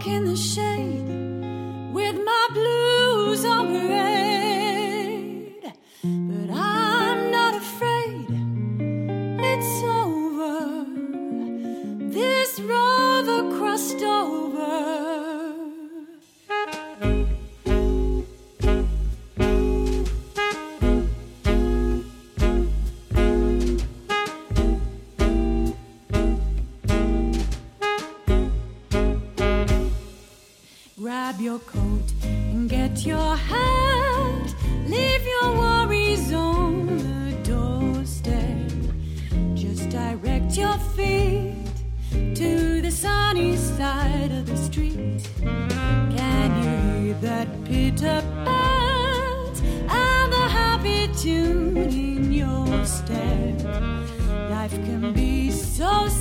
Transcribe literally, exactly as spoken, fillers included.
in the shade with my blues on parade, but I'm not afraid. It's over. This rover crossed over. Grab your coat and get your hat. Leave your worries on the doorstep. Just direct your feet to the sunny side of the street. Can you hear that pitter-pat and the happy tune in your step? Life can be so